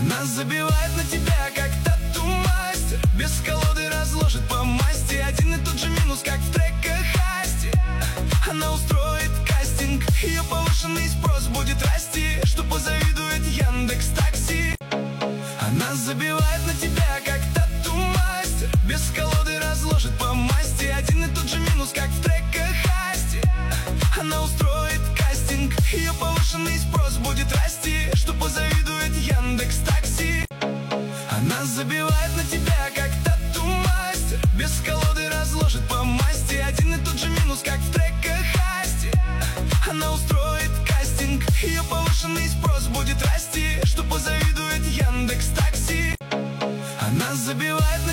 Она забивает на тебя, как тату-мастер. Без колоды разложит по масти. Один и тот же минус, как в треках Асти. Она устроит кастинг, ее повышенный спрос будет расти, что позавидует Яндекс.Такси. Она забивает на тебя, как тату-мастер. Без колоды разложит по масти. Один и тот же минус, как в треках Асти. Она устроит кастинг, ее повышенный спрос будет расти, что позавидует Яндекс.Такси. Она забивает на тебя, как тату-мастер. Без колоды разложит по масти. Один и тот же минус, как в треках Асти. Она устроит кастинг, ее повышенный спрос будет расти, что позавидует Яндекс.Такси. Она забивает на